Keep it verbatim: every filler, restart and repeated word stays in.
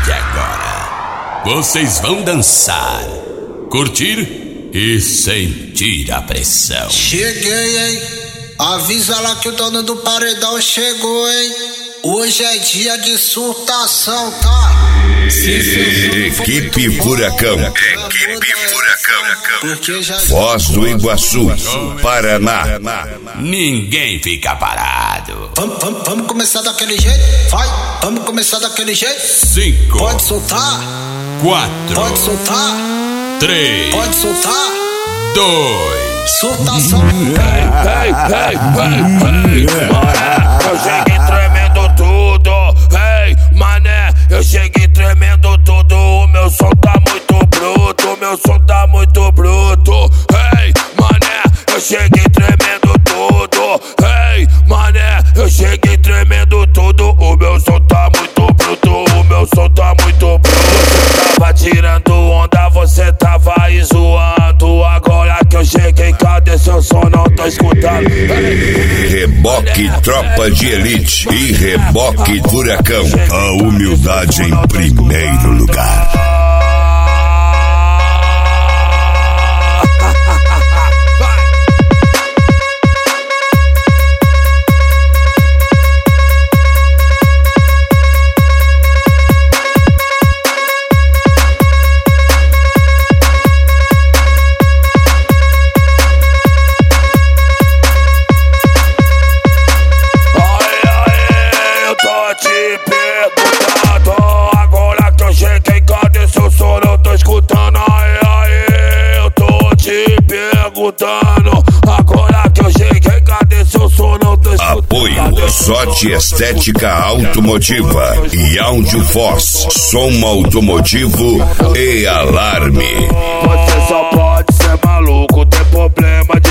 de agora, vocês vão dançar, curtir e sentir a pressão. Cheguei, hein? Avisa lá que o dono do paredão chegou, hein? Hoje é dia de surtação, tá? Equipe Furacão. Equipe Furacão. Foz do Iguaçu, Paraná. Ninguém fica parado. Vamos, vamos, vamos começar daquele jeito? Vai, vamos começar daquele jeito? Cinco. Pode soltar. Quatro. Pode soltar. Três. Pode soltar. Dois. Surtação. Hey, hey, hey, hey, hey. Eu cheguei tremendo tudo. Hey, mané, eu cheguei tremendo tudo. O meu som tá muito bruto. O meu som tá muito bruto. Hey, mané, eu cheguei tremendo tudo. Hey, mané, eu cheguei tremendo tudo. O meu som tá muito bruto. O meu som tá muito bruto. Você tava tirando onda, você tava aí zoando. Agora que eu cheguei, cadê seu som? Não tô escutando. Hey. Reboque Tropa de Elite e Reboque Furacão. A humildade em primeiro lugar. Agora que eu cheguei, cadê seu som? Não tô escutando. Apoio Sorte Estética Automotiva e Áudio Foz, som automotivo e alarme. Você só pode ser maluco, tem problema